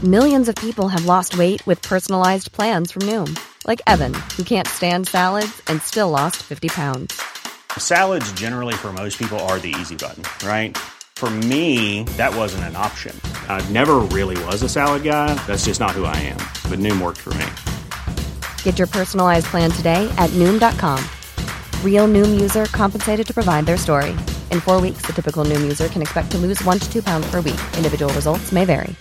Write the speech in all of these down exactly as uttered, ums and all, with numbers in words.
Millions of people have lost weight with personalized plans from Noom. Like Evan, who can't stand salads and still lost fifty pounds. Salads generally for most people are the easy button, right? For me, that wasn't an option. I never really was a salad guy. That's just not who I am. But Noom worked for me. Get your personalized plan today at Noom dot com. Real Noom user compensated to provide their story. In four weeks, the typical Noom user can expect to lose one to two pounds per week. Individual results may vary.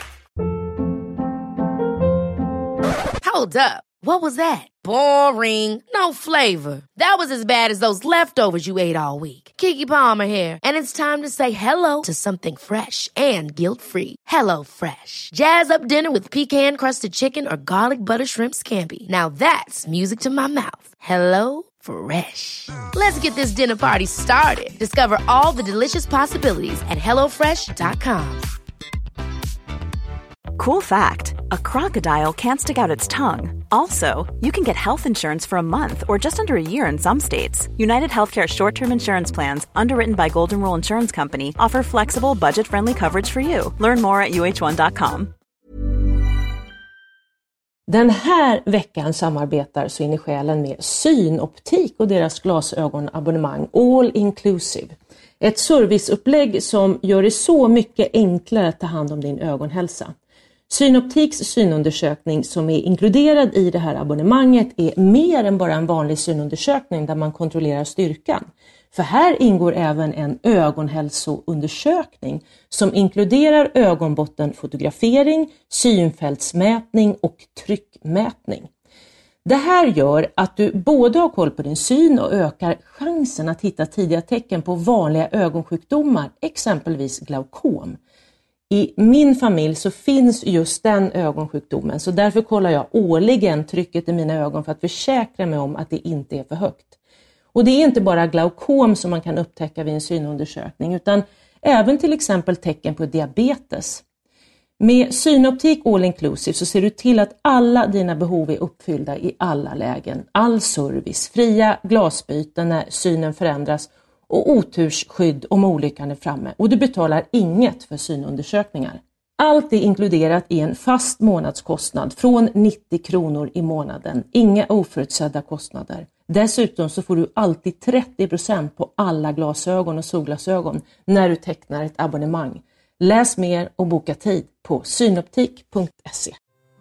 Hold up. What was that? Boring. No flavor. That was as bad as those leftovers you ate all week. Keke Palmer here. And it's time to say hello to something fresh and guilt-free. Hello Fresh. Jazz up dinner with pecan-crusted chicken or garlic butter shrimp scampi. Now that's music to my mouth. Hello Fresh. Let's get this dinner party started. Discover all the delicious possibilities at hello fresh dot com. Cool fact, a crocodile can't stick out its tongue. Also, you can get health insurance for a month or just under a year in some states. United Healthcare short-term insurance plans, underwritten by Golden Rule Insurance Company, offer flexible, budget-friendly coverage for you. Learn more at u h one dot com. Den här veckan samarbetar Så in i själen med Synoptik och deras glasögonabonnemang All Inclusive. Ett serviceupplägg som gör det så mycket enklare att ta hand om din ögonhälsa. Synoptiks synundersökning som är inkluderad i det här abonnemanget är mer än bara en vanlig synundersökning där man kontrollerar styrkan. För här ingår även en ögonhälsoundersökning som inkluderar ögonbottenfotografering, synfältsmätning och tryckmätning. Det här gör att du både har koll på din syn och ökar chansen att hitta tidiga tecken på vanliga ögonsjukdomar, exempelvis glaukom. I min familj så finns just den ögonsjukdomen, så därför kollar jag årligen trycket i mina ögon för att försäkra mig om att det inte är för högt. Och det är inte bara glaukom som man kan upptäcka vid en synundersökning utan även till exempel tecken på diabetes. Med Synoptik All Inclusive så ser du till att alla dina behov är uppfyllda i alla lägen. All service, fria glasbyten när synen förändras och otursskydd om olyckan är framme. Och du betalar inget för synundersökningar. Allt är inkluderat i en fast månadskostnad från nittio kronor i månaden. Inga oförutsedda kostnader. Dessutom så får du alltid trettio procent på alla glasögon och solglasögon när du tecknar ett abonnemang. Läs mer och boka tid på synoptik punkt se.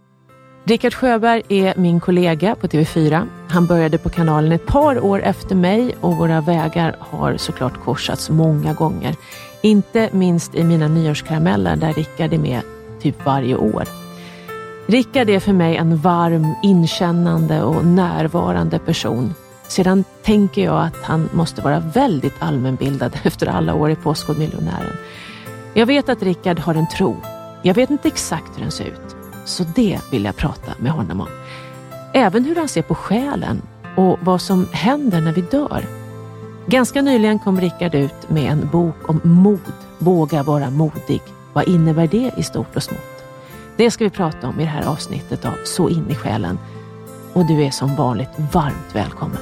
Rickard Sjöberg är min kollega på T V fyra. Han började på kanalen ett par år efter mig och våra vägar har såklart korsats många gånger. Inte minst i mina nyårskarameller där Rickard är med typ varje år. Rickard är för mig en varm, inkännande och närvarande person. Sedan tänker jag att han måste vara väldigt allmänbildad efter alla år i Postkodmiljonären. Jag vet att Rickard har en tro. Jag vet inte exakt hur den ser ut. Så det vill jag prata med honom om. Även hur han ser på själen och vad som händer när vi dör. Ganska nyligen kom Rickard ut med en bok om mod. Våga vara modig. Vad innebär det i stort och smått? Det ska vi prata om i det här avsnittet av Så in i själen. Och du är som vanligt varmt välkommen.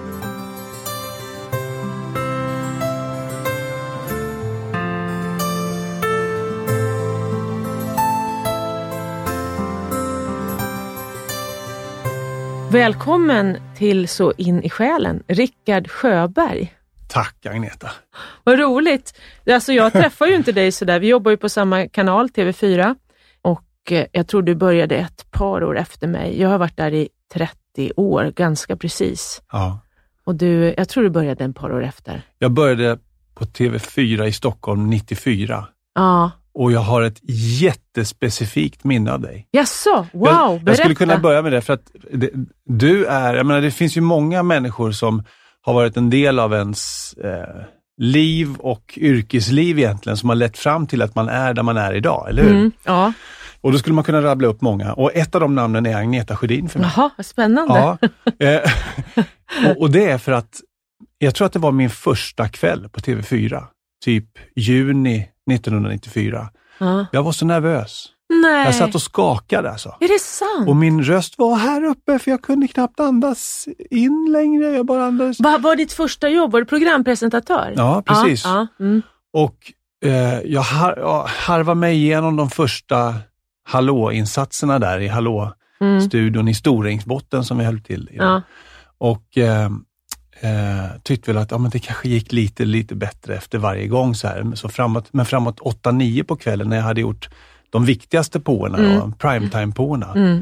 Välkommen till Så in i själen, Rickard Sjöberg. Tack Agneta. Vad roligt. Alltså jag träffar ju inte dig så där. Vi jobbar ju på samma kanal, T V fyra. Och jag tror du började ett par år efter mig. Jag har varit där i trettio år, ganska precis. Ja. Och du, jag tror du började en par år efter. Jag började på T V fyra i Stockholm nittiofyra. Ja. Och jag har ett jättespecifikt minne av dig. Jaså, wow, jag, berätta. jag skulle kunna börja med det för att det, du är, jag menar det finns ju många människor som har varit en del av ens eh, liv och yrkesliv egentligen som har lett fram till att man är där man är idag, eller hur? Mm, ja. Och då skulle man kunna rabbla upp många. Och ett av de namnen är Agneta Sjödin för mig. Jaha, vad spännande. Ja, eh, och, och det är för att jag tror att det var min första kväll på T V fyra. Typ juni nittonhundranittiofyra. Ja. Jag var så nervös. Nej. Jag satt och skakade alltså. Är det sant? Och min röst var här uppe för jag kunde knappt andas in längre. Jag bara andades. Vad var ditt första jobb? Var du programpresentatör? Ja, precis. Ja, ja. Mm. Och eh, jag, har, jag harvade mig igenom de första hallå-insatserna där i hallå-studion mm. i Storängsbotten som vi höll till i. Ja. Och eh, eh, tyckte väl att ja, men det kanske gick lite, lite bättre efter varje gång. Så här. Så framåt, men framåt åtta nio på kvällen när jag hade gjort de viktigaste påorna, mm. primetime-påorna. Mm.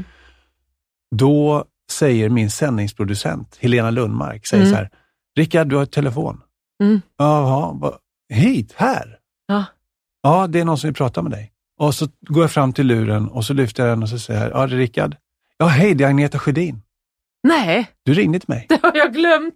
Då säger min sändningsproducent, Helena Lundmark, säger mm. så här: Rickard, du har ett telefon. Mm. Jaha, va? Hit, här? Ja. Ja, det är någon som vill prata med dig. Och så går jag fram till luren och så lyfter jag den och så säger jag, ja det är Rickard. Ja, hej, det är Agneta Sjödin. Nej. Du ringde till mig. Det har jag glömt.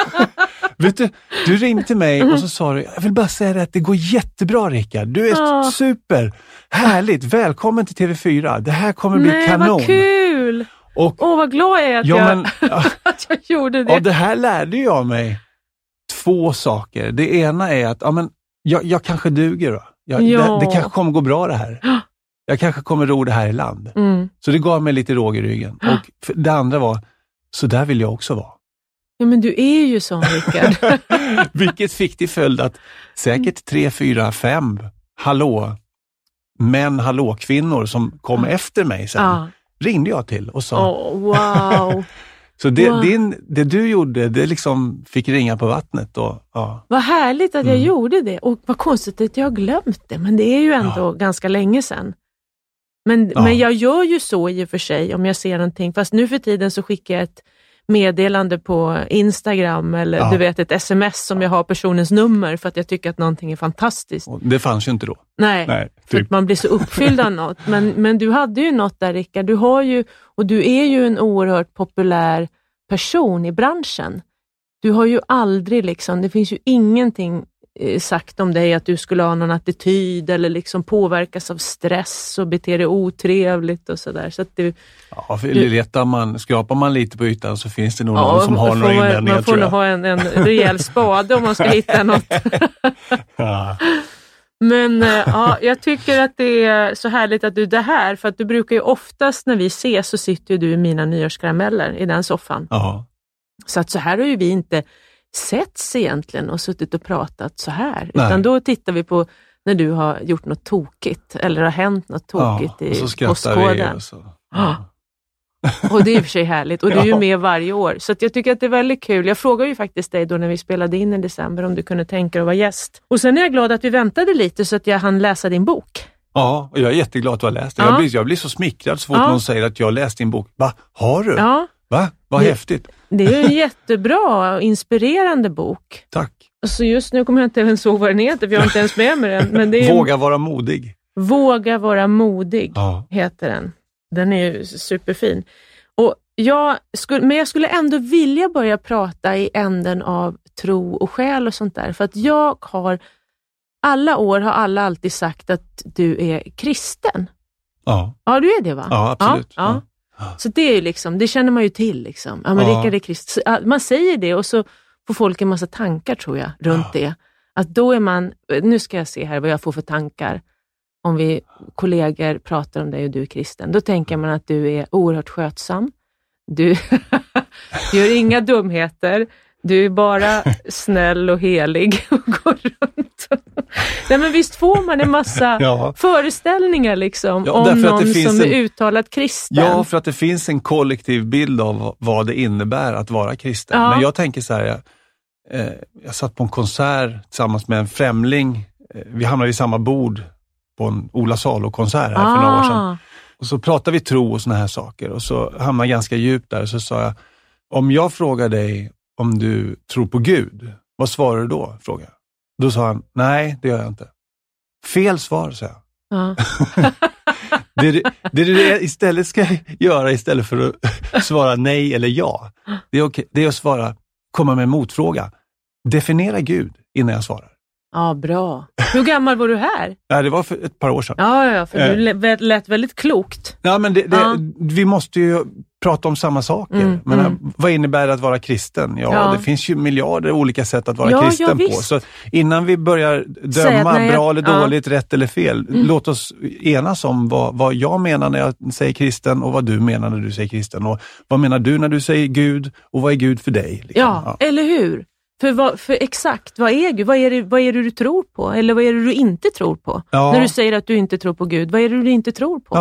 Vet du, du ringde till mig och så sa du, jag vill bara säga det att det går jättebra Rickard. Du är ja. super, härligt, välkommen till T V fyra. Det här kommer bli Nej, kanon. Nej, vad kul. Åh, oh, vad glad jag är att, ja, jag, men, ja, att jag gjorde det. Och det här lärde jag mig två saker. Det ena är att ja, men, jag, jag kanske duger då. Jag, ja. det, det kanske kommer gå bra det här. Jag kanske kommer ro det här i land. Mm. Så det gav mig lite råg i ryggen. Och det andra var, så där vill jag också vara. Ja, men du är ju sån, Rickard. Vilket fick till följd att säkert tre, fyra, fem hallå, män, hallå, kvinnor som kom ja. efter mig sen, ja. ringde jag till och sa. Oh, wow. Så det, wow. din, det du gjorde, det liksom fick ringa på vattnet. Och, ja. Vad härligt att jag mm. gjorde det. Och vad konstigt att jag har glömt det. Men det är ju ändå ja. ganska länge sedan. Men, ja. men jag gör ju så i och för sig om jag ser någonting. Fast nu för tiden så skickar jag ett meddelande på Instagram eller ja. du vet ett sms som jag har personens nummer för att jag tycker att någonting är fantastiskt. Och det fanns ju inte då. Nej, Nej för att man blir så uppfylld av något. Men, men du hade ju något där, Rickard. Du har ju, och du är ju en oerhört populär person i branschen. Du har ju aldrig liksom, det finns ju ingenting sagt om dig att du skulle ha någon attityd eller liksom påverkas av stress och bete dig otrevligt och sådär. Så att du, ja, för du, letar man, skrapar man lite på ytan så finns det nog ja, någon som har några invändningar. Man får nog ha en, en rejäl spade om man ska hitta något. Ja. Men ja, jag tycker att det är så härligt att du är det här, för att du brukar ju oftast när vi ses så sitter ju du i mina nyårskarameller i den soffan. Ja. Så att så här har ju vi inte setts egentligen och suttit och pratat så här. Nej. Utan då tittar vi på när du har gjort något tokigt eller har hänt något tokigt ja, i och så skrattar postkoden. Vi och så. Ja. Och det är i och för sig härligt. Och du är ju med varje år. Så att jag tycker att det är väldigt kul. Jag frågade ju faktiskt dig då när vi spelade in i december om du kunde tänka dig att vara gäst. Och sen är jag glad att vi väntade lite så att jag hann läsa din bok. Ja, och jag är jätteglad att du har läst det. Ja. Jag, blir, jag blir så smickrad så fort ja. någon säger att jag har läst din bok. Va? Har du? Ja. Va? Vad det, häftigt. Det är en jättebra och inspirerande bok. Tack. Så just nu kommer jag inte ens ihåg vad den heter, för jag har inte ens med mig den. Men det är Våga vara modig. Våga vara modig ja. heter den. Den är ju superfin. Och jag skulle, men jag skulle ändå vilja börja prata i änden av tro och själ och sånt där. För att jag har, alla år har alla alltid sagt att du är kristen. Ja. Ja, du är det va? Ja, absolut. Ja, ja. Ja. Så det är ju liksom, det känner man ju till liksom. Ja, men ja. Rickard är kristen. Man säger det och så får folk en massa tankar tror jag runt ja. det. Att då är man, nu ska jag se här vad jag får för tankar. Om vi kollegor pratar om dig och du är kristen. Då tänker man att du är oerhört skötsam. Du, du gör inga dumheter. Du är bara snäll och helig och går runt. Nej, men visst får man en massa ja. föreställningar liksom ja, om någon som är en, uttalat kristen. Ja, för att det finns en kollektiv bild av vad det innebär att vara kristen. Ja. Men jag tänker så här, jag, eh, jag satt på en konsert tillsammans med en främling. Eh, vi hamnade i samma bord på en Ola Salo-konsert här ah. för några år sedan. Och så pratade vi tro och såna här saker. Och så hamnade jag ganska djupt där. Och så sa jag, om jag frågar dig om du tror på Gud, vad svarar du då? Frågar. Då sa han, nej det gör jag inte. Fel svar, sa jag. Ja. det, det du istället ska göra istället för att svara nej eller ja. Det är, okej, det är att svara, komma med en motfråga. Definiera Gud innan jag svarar. Ja, bra. Hur gammal var du här? Ja, det var för ett par år sedan. Ja, ja, för du lät, lät väldigt klokt. Ja, men det, det, ja. vi måste ju prata om samma saker. Mm, men mm. vad innebär det att vara kristen? Ja, ja, det finns ju miljarder olika sätt att vara ja, kristen ja, på. Så innan vi börjar döma nej, bra eller dåligt, ja. rätt eller fel, mm. låt oss enas om vad, vad jag menar när jag säger kristen och vad du menar när du säger kristen. Och vad menar du när du säger Gud och vad är Gud för dig? Liksom? Ja, ja, eller hur? För, vad, för exakt, vad är Gud? Vad är, det, vad är det du tror på? Eller vad är det du inte tror på? Ja. När du säger att du inte tror på Gud, vad är det du inte tror på? Ja,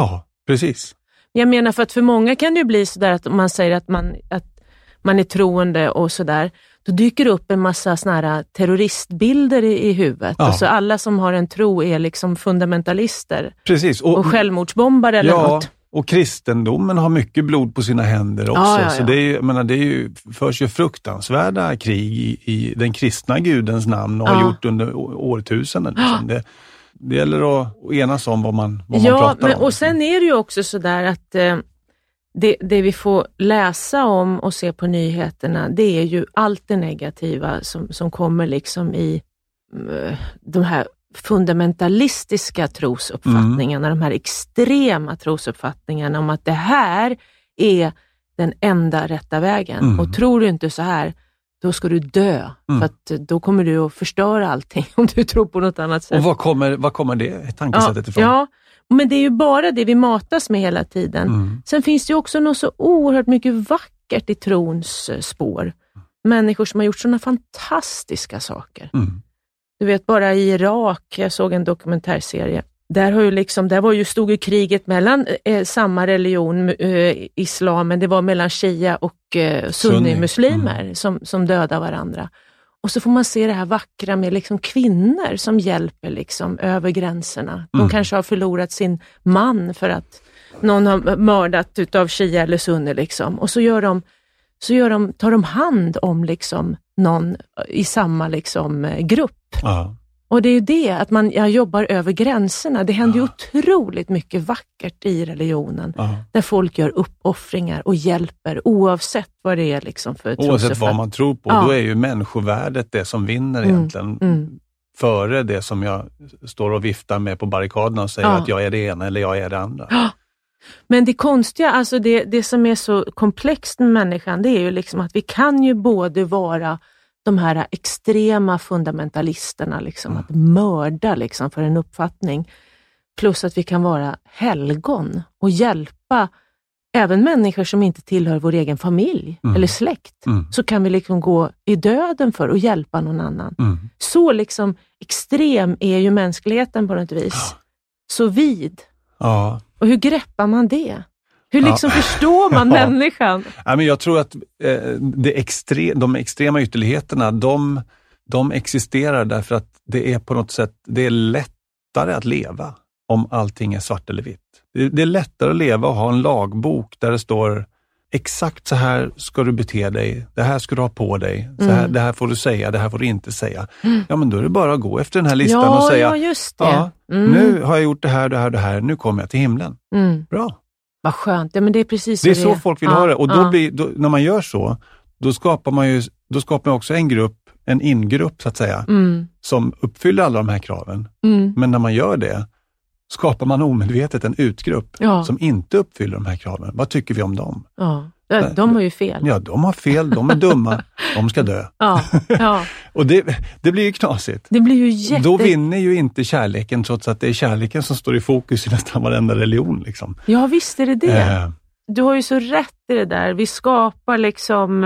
Precis. Jag menar, för att för många kan det ju bli sådär att man säger att man, att man är troende och sådär. Då dyker det upp en massa såna här terroristbilder i, i huvudet. Ja. Alltså alla som har en tro är liksom fundamentalister. Precis. Och, och självmordsbombare eller ja, något. Och kristendomen har mycket blod på sina händer också. Ja, ja, ja. Så det är ju, jag menar, det är ju, förs ju fruktansvärda krig i, i den kristna gudens namn och ja. har gjort under årtusenden. Liksom. Det, det gäller att enas om vad man, vad ja, man pratar men, om. Och sen är det ju också sådär att eh, det, det vi får läsa om och se på nyheterna, det är ju allt det negativa som, som kommer liksom i eh, de här fundamentalistiska trosuppfattningarna, mm. de här extrema trosuppfattningarna om att det här är den enda rätta vägen. Mm. Och tror du inte så här, då ska du dö. Mm. För att då kommer du att förstöra allting om du tror på något annat sätt. Och vad kommer, vad kommer det tankesättet ja, ifrån? Ja, men det är ju bara det vi matas med hela tiden. Mm. Sen finns det ju också något så oerhört mycket vackert i trons spår. Människor som har gjort sådana fantastiska saker. Mm. Du vet, bara i Irak, jag såg en dokumentärserie. Där, har ju liksom, där var ju, stod ju kriget mellan eh, samma religion, eh, islamen, det var mellan shia och eh, sunni-muslimer mm. som, som dödar varandra. Och så får man se det här vackra med liksom kvinnor som hjälper liksom över gränserna. De mm. kanske har förlorat sin man för att någon har mördat utav shia eller sunni liksom. Och så gör de, så gör de, tar de hand om liksom någon i samma liksom grupp. Ja. Och det är ju det, att man jag jobbar över gränserna. Det händer ja. ju otroligt mycket vackert i religionen. Ja. Där folk gör uppoffringar och hjälper oavsett vad det är liksom för trosuppfattning. Oavsett vad man tror på. Ja. Då är ju människovärdet det som vinner mm. egentligen. Mm. Före det som jag står och viftar med på barrikaderna och säger ja. att jag är det ena eller jag är det andra. Ja. Men det konstiga, alltså det, det som är så komplext med människan, det är ju liksom att vi kan ju både vara de här extrema fundamentalisterna, liksom, mm. att mörda liksom, för en uppfattning. Plus att vi kan vara helgon och hjälpa även människor som inte tillhör vår egen familj mm. eller släkt. Mm. Så kan vi liksom gå i döden för att hjälpa någon annan. Mm. Så liksom extrem är ju mänskligheten på något vis. Ja. Så vid. Ja. Och hur greppar man det? Hur liksom ja. förstår man ja. människan? Ja, men jag tror att eh, det extre- de extrema ytterligheterna, de, de existerar därför att det är på något sätt, det är lättare att leva om allting är svart eller vitt. Det, det är lättare att leva och ha en lagbok där det står exakt så här ska du bete dig, det här ska du ha på dig, så här, mm. det här får du säga, det här får du inte säga. Mm. Ja, men då är det bara att gå efter den här listan ja, och säga, ja, just det. Ja, mm. nu har jag gjort det här, det här, det här, nu kommer jag till himlen. Mm. Bra. Vad skönt, ja, men det är precis det är så så det är. folk vill ja, ha det. Och då ja. blir, då, när man gör så, då skapar man ju då skapar man också en grupp, en ingrupp så att säga, mm. som uppfyller alla de här kraven. Mm. Men när man gör det, skapar man omedvetet en utgrupp ja. som inte uppfyller de här kraven. Vad tycker vi om dem? Ja, de har ju fel. Ja, de har fel, de är dumma, de ska dö. Ja, ja. Och det, det blir ju knasigt. Det blir ju jätte... Då vinner ju inte kärleken, trots att det är kärleken som står i fokus i nästan varenda religion. Liksom. Ja, visst är det det. Äh... Du har ju så rätt i det där. Vi skapar liksom,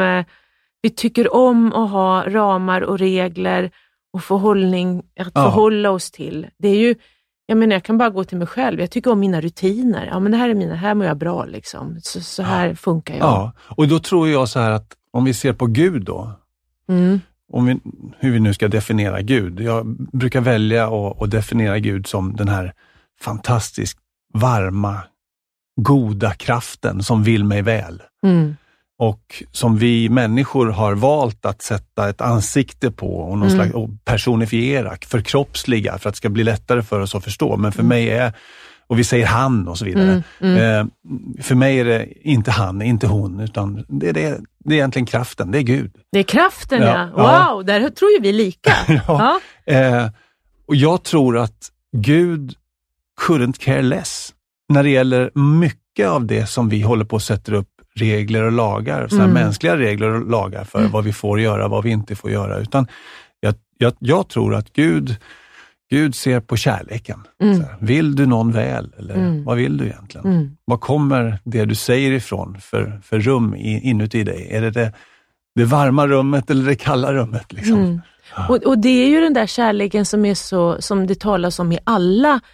vi tycker om att ha ramar och regler och förhållning att ja. förhålla oss till. Det är ju, jag menar, jag kan bara gå till mig själv. Jag tycker om mina rutiner. Ja, men det här är mina, här mår jag bra liksom. Så, så här ja. funkar jag. Ja, och då tror jag så här att om vi ser på Gud då, mm. om vi, hur vi nu ska definiera Gud. Jag brukar välja att, att definiera Gud som den här fantastiskt varma, goda kraften som vill mig väl. Mm. Och som vi människor har valt att sätta ett ansikte på och, någon mm. slags, och personifiera, förkroppsliga för att det ska bli lättare för oss att förstå. Men för mm. mig är, och vi säger han och så vidare, mm. Mm. Eh, för mig är det inte han, inte hon, utan det är, det, det är egentligen kraften, det är Gud. Det är kraften, ja. ja. Wow, där tror ju vi lika. ja. Ja. Eh, och jag tror att Gud couldn't care less när det gäller mycket av det som vi håller på att sätta upp regler och lagar, sådana mm. mänskliga regler och lagar för mm. vad vi får göra, vad vi inte får göra. Utan jag, jag, jag tror att Gud, Gud ser på kärleken. Mm. Så här, vill du någon väl? Eller mm. vad vill du egentligen? Mm. Vad kommer det du säger ifrån för, för rum inuti dig? Är det, det det varma rummet eller det kalla rummet? Liksom? Mm. Ja. Och, och det är ju den där kärleken som är så, som det talas om i alla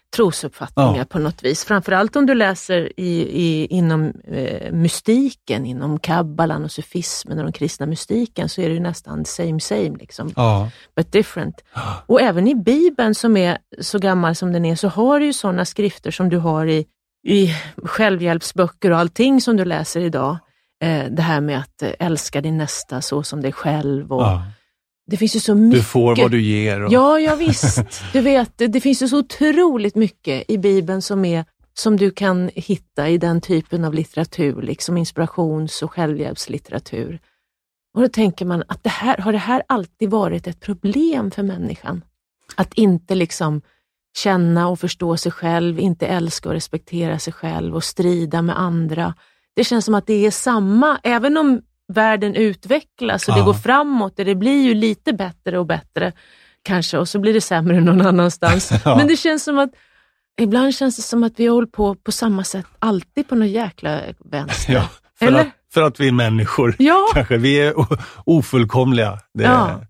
trosuppfattningar Ja. på något vis. Framförallt om du läser i, i, inom eh, mystiken, inom kabbalan och sufismen och den kristna mystiken, så är det ju nästan same same liksom. Ja. But different. Och även i Bibeln som är så gammal som den är, så har du ju sådana skrifter som du har i, i självhjälpsböcker och allting som du läser idag. Eh, det här med att eh, älska din nästa så som dig själv. Och Ja. det finns ju så mycket. Du får vad du ger. Och... Ja, ja visst. Du vet, det, det finns ju så otroligt mycket i Bibeln som är som du kan hitta i den typen av litteratur, liksom inspirations- och självhjälpslitteratur. Och då tänker man att det här, har det här alltid varit ett problem för människan? Att inte liksom känna och förstå sig själv, inte älska och respektera sig själv och strida med andra. Det känns som att det är samma, även om världen utvecklas och Ja. det går framåt, och det blir ju lite bättre och bättre kanske, och så blir det sämre någon annanstans. Ja. Men det känns som att ibland känns det som att vi håller på på samma sätt alltid på något jäkla vänster. Ja, för, Eller? att, för att vi är människor. Ja. Kanske. Vi är o- ofullkomliga. Det, Ja.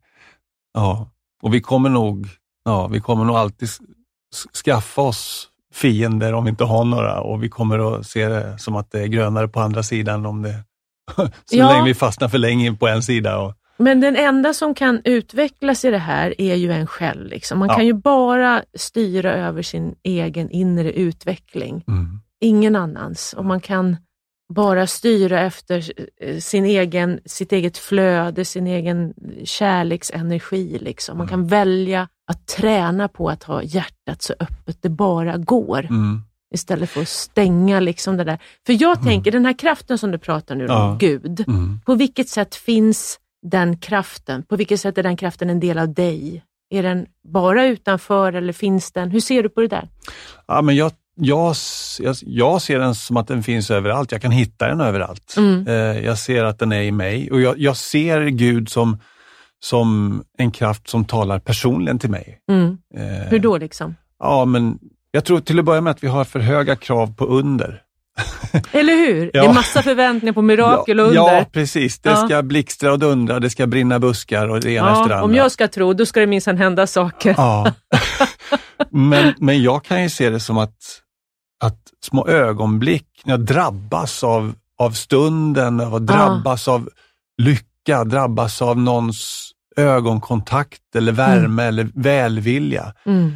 ja. Och vi kommer nog, ja, vi kommer nog alltid s- skaffa oss fiender om vi inte har några. Och vi kommer att se det som att det är grönare på andra sidan om det så Ja. länge vi fastnar för länge på en sida. Och, Men den enda som kan utvecklas i det här är ju en själv. Liksom. Man Ja. kan ju bara styra över sin egen inre utveckling. mm. Ingen annans. Och man kan bara styra efter eh, sin egen, sitt eget flöde, sin egen kärleksenergi. Liksom. Man kan välja att träna på att ha hjärtat så öppet det bara går. Mm. Istället för att stänga liksom det där. För jag tänker, den här kraften som du pratar nu om, Ja. Gud. Mm. På vilket sätt finns den kraften? På vilket sätt är den kraften en del av dig? Är den bara utanför eller finns den? Hur ser du på det där? Ja, men jag, jag, jag, jag ser den som att den finns överallt. Jag kan hitta den överallt. Mm. Eh, jag ser att den är i mig. Och jag, jag ser Gud som, som en kraft som talar personligen till mig. Mm. Eh, Hur då liksom? Ja, men jag tror till att börja med att vi har för höga krav på under. Eller hur? Ja. Det är massa förväntningar på mirakel och under. Ja, precis. Det Ja. ska blixtra och dundra, det ska brinna buskar och det ena Ja, efter det andra. om jag ska tro, då ska det minsann hända saker. Ja. men, men jag kan ju se det som att, att små ögonblick, när jag drabbas av, av stunden, av att drabbas av lycka, drabbas av någons ögonkontakt eller värme eller välvilja. Mm.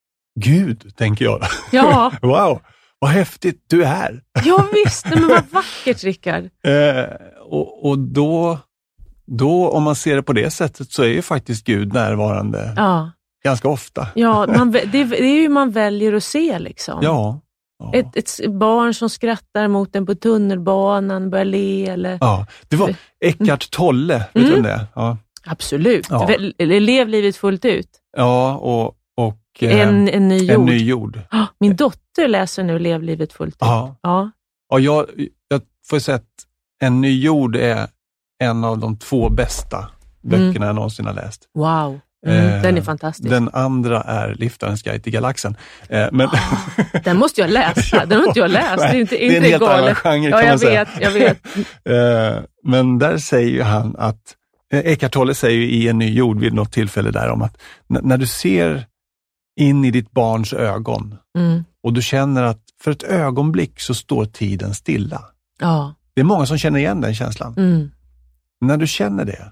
Gud, tänker jag. Ja. Wow, vad häftigt du är. Ja visst, men vad vackert, Rickard. Eh, och och då, då, om man ser det på det sättet, så är ju faktiskt Gud närvarande Ja, ganska ofta. ja man, det, det är ju man väljer att se liksom. Ja. Ja. Ett, ett barn som skrattar mot en på tunnelbanan, börjar le eller... Ja, det var Eckart Tolle, vet Mm. du om det? Ja, Absolut. Ja. Väl- Eller lev livet fullt ut. ja och, och eh, En, en ny jord. en ny jord. Ah, Min dotter läser nu Lev livet fullt ut. Ja. Ja. Ja, jag, jag får säga att En ny jord är en av de två bästa böckerna Mm. jag någonsin har läst. Wow, mm, Eh, den är fantastisk. Den andra är Liftarens guide till galaxen. Eh, men Den måste jag läsa. Den har inte jag läst. Det är inte, det är en inte helt annan galet. genre, Ja, kan jag man säga. vet, jag vet. Eh, men där säger ju han att, eh, Eckart Tolle säger ju i En ny jord vid något tillfälle där om att n- när du ser in i ditt barns ögon Mm. och du känner att för ett ögonblick så står tiden stilla. Ja. Det är många som känner igen den känslan. Mm. När du känner det,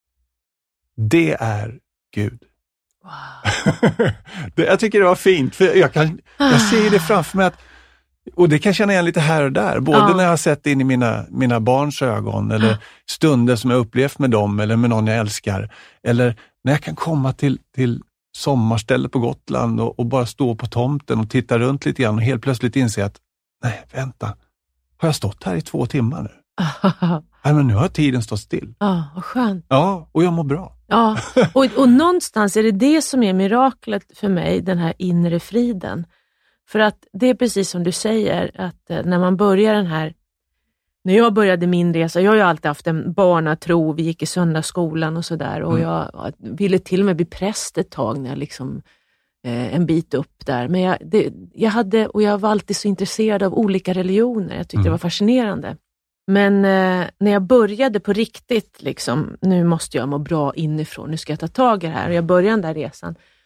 det är Gud. Wow. det, jag tycker det var fint, för jag, kan, jag ser det framför mig att, och det kan jag känna igen lite här och där, både Ja. när jag har sett in i mina, mina barns ögon eller Ja. stunder som jag upplevt med dem eller med någon jag älskar, eller när jag kan komma till, till sommarstället på Gotland och, och bara stå på tomten och titta runt lite grann och helt plötsligt inse att nej, vänta, har jag stått här i två timmar nu? Nej, men nu har tiden stått still. Ja, vad skönt. Ja, och jag mår bra. Ja, och, och någonstans är det det som är miraklet för mig, den här inre friden. För att det är precis som du säger, att eh, när man börjar den här, när jag började min resa, jag har ju alltid haft en barnatro, vi gick i söndagsskolan och sådär, och Mm. jag ville till och med bli präst ett tag när jag liksom, eh, en bit upp där. Men jag, det, jag hade, och jag var alltid så intresserad av olika religioner, jag tyckte Mm. det var fascinerande. Men eh, när jag började på riktigt, liksom, nu måste jag må bra inifrån, nu ska jag ta tag i det här, och jag började den där resan,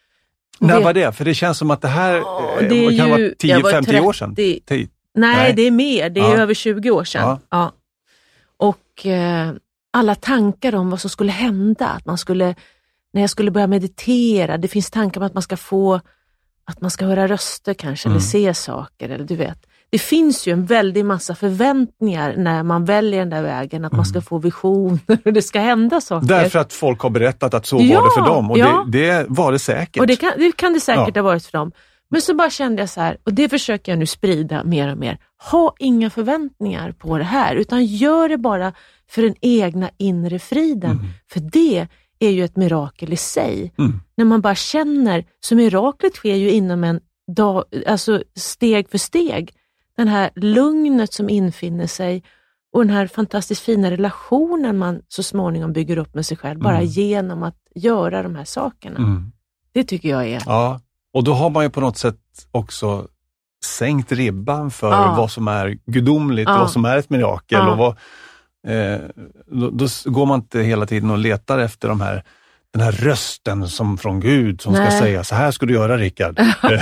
När det, var det? För det känns som att det här ja, eh, det är kan ju, vara tio femtio år sedan. trettio Nej, Nej, det är mer. Det är ja. över tjugo år sedan. Ja. Ja. Och eh, alla tankar om vad som skulle hända. Att man skulle, när jag skulle börja meditera, det finns tankar om att man ska få, att man ska höra röster kanske, Mm. eller se saker, eller du vet. Det finns ju en väldig massa förväntningar när man väljer den där vägen, att Mm. man ska få visioner och det ska hända saker. Därför att folk har berättat att så Ja, var det för dem. Och ja. det, det var det säkert. Och det kan det, kan det säkert Ja. ha varit för dem. Men så bara kände jag så här, och det försöker jag nu sprida mer och mer. Ha inga förväntningar på det här, utan gör det bara för den egna inre friden. Mm. För det är ju ett mirakel i sig. Mm. När man bara känner, så miraklet sker ju inom en dag, alltså steg för steg. Den här lugnet som infinner sig och den här fantastiskt fina relationen man så småningom bygger upp med sig själv, bara Mm. genom att göra de här sakerna. Mm. Det tycker jag är... Ja, och då har man ju på något sätt också sänkt ribban för Ja. vad som är gudomligt, Ja. vad som är ett mirakel. Ja. Och vad, eh, då, då går man inte hela tiden och letar efter de här, den här rösten som från Gud som Nej. ska säga, så här ska du göra, Rickard.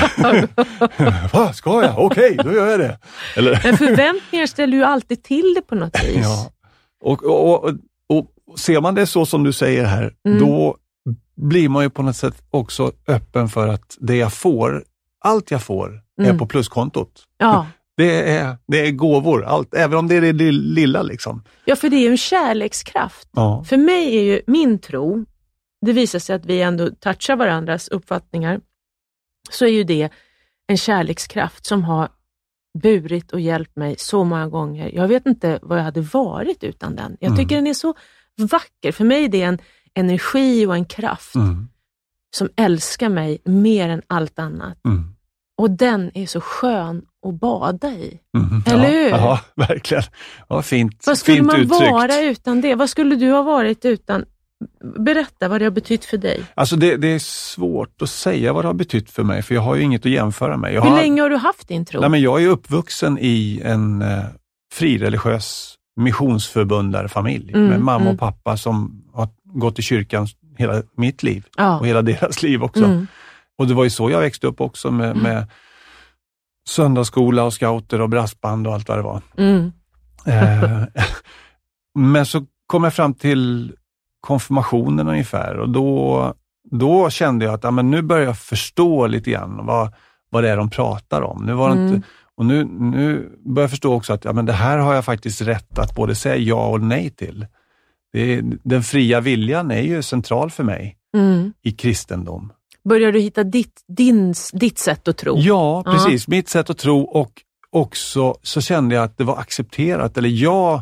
Vad ska jag? Okej, då gör jag det. Eller, Men förväntningar ställer ju alltid till det på något vis. ja. och, och, och, och ser man det så som du säger här, Mm. då blir man ju på något sätt också öppen för att det jag får, allt jag får, Mm. är på pluskontot. Ja. Det är, det är gåvor, allt, även om det är det lilla liksom. ja, för det är ju en kärlekskraft. Ja. För mig är ju min tro, det visar sig att vi ändå touchar varandras uppfattningar, så är ju det en kärlekskraft som har burit och hjälpt mig så många gånger. Jag vet inte vad jag hade varit utan den. Jag tycker Mm. den är så vacker. För mig är det en energi och en kraft Mm. som älskar mig mer än allt annat. Mm. Och den är så skön att bada i. Mm. Eller ja, hur? Ja, verkligen. Ja, fint, Vad skulle fint man uttryckt. vara utan det? Vad skulle du ha varit utan? Berätta vad det har betytt för dig. Alltså det, det är svårt att säga vad det har betytt för mig, för jag har ju inget att jämföra med. Jag Hur har, länge har du haft din tro? nej, men jag är uppvuxen i en eh, frireligiös missionsförbundarfamilj Mm, med mamma mm. och pappa som har gått i kyrkan hela mitt liv Ja. och hela deras liv också. Mm. Och det var ju så jag växte upp också med, med söndagsskola och scouter och brassband och allt vad det var. Mm. Eh, men så kom jag fram till konfirmationen ungefär och då, då kände jag att ja, men nu börjar jag förstå lite grann vad, vad det är de pratar om. Nu var det Mm. inte, och nu, nu börjar jag förstå också att ja, men det här har jag faktiskt rätt att både säga ja och nej till. Det är, den fria viljan är ju central för mig Mm. i kristendom. Börjar du hitta ditt, din, ditt sätt att tro? Ja, Ja. precis. Mitt sätt att tro, och också så kände jag att det var accepterat, eller jag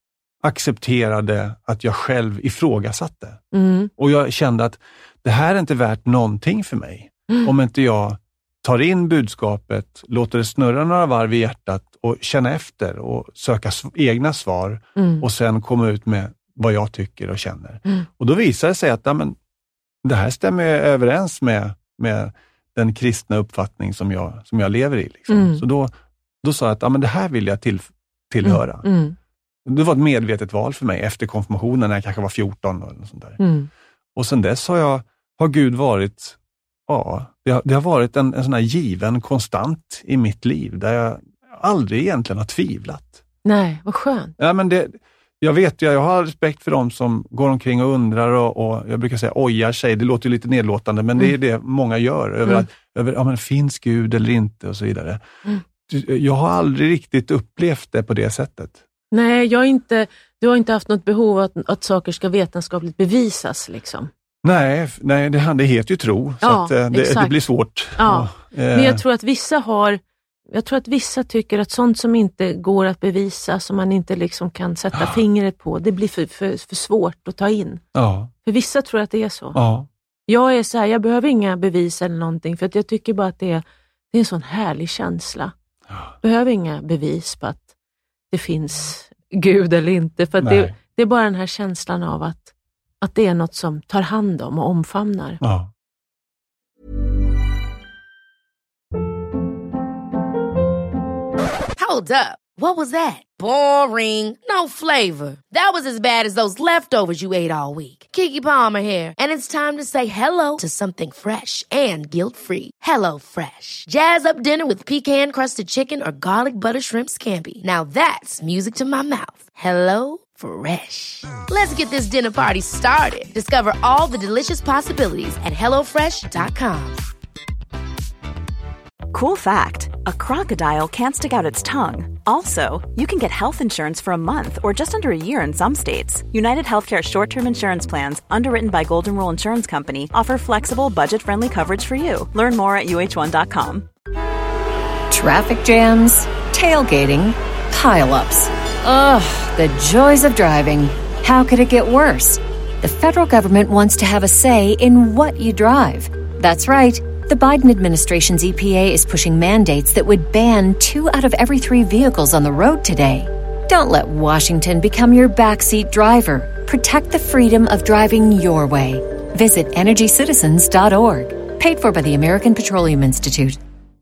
accepterade att jag själv ifrågasatte. Mm. Och jag kände att det här är inte värt någonting för mig. Mm. Om inte jag tar in budskapet, låter det snurra några varv i hjärtat och känna efter och söka s- egna svar Mm. och sen komma ut med vad jag tycker och känner. Mm. Och då visar det sig att ja, men, det här stämmer överens med, med den kristna uppfattning som jag, som jag lever i. Liksom. Mm. Så då, då sa jag att ja, men det här vill jag till, tillhöra. Mm. Det var ett medvetet val för mig efter konfirmationen när jag kanske var fjorton. Eller sånt där. Mm. Och sen dess har, jag, har Gud varit, ja, det har, det har varit en, en sån här given konstant i mitt liv där jag aldrig egentligen har tvivlat. Nej, vad skönt. Ja, men det, jag vet ju, jag har respekt för dem som går omkring och undrar och, och jag brukar säga ojar sig, det låter ju lite nedlåtande, men det är det många gör, över, Mm. att, över ja, men finns Gud eller inte och så vidare. Mm. Jag har aldrig riktigt upplevt det på det sättet. Nej, jag är inte, du har inte haft något behov att, att saker ska vetenskapligt bevisas. Liksom. Nej, nej det, det heter ju tro, så Ja, att, eh, det, exakt. det blir svårt. Ja, Och, eh, Men jag tror att vissa har, jag tror att vissa tycker att sånt som inte går att bevisa, som man inte liksom kan sätta fingret på, det blir för, för, för svårt att ta in. ja, För vissa tror att det är så. ja, Jag är så här, jag behöver inga bevis eller någonting, för att jag tycker bara att det är, det är en sån härlig känsla. Behöver inga bevis på att det finns Gud eller inte, för att det, Nej. det är bara den här känslan av att, att det är något som tar hand om och omfamnar. ja. Hold up. What was that? Boring. No flavor. That was as bad as those leftovers you ate all week. Keke Palmer here, and it's time to say hello to something fresh and guilt-free. Hello Fresh. Jazz up dinner with pecan-crusted chicken or garlic butter shrimp scampi. Now that's music to my mouth. Hello Fresh. Let's get this dinner party started. Discover all the delicious possibilities at hello fresh dot com. Cool fact, a crocodile can't stick out its tongue. Also, you can get health insurance for a month or just under a year in some states. United Healthcare short-term insurance plans, underwritten by Golden Rule Insurance Company, offer flexible, budget-friendly coverage for you. Learn more at U H one dot com. Traffic jams, tailgating, pile-ups. Ugh, the joys of driving. How could it get worse? The federal government wants to have a say in what you drive. That's right. The Biden administration's E P A is pushing mandates that would ban two out of every three vehicles on the road today. Don't let Washington become your backseat driver. Protect the freedom of driving your way. Visit energy citizens dot org. Paid for by the American Petroleum Institute.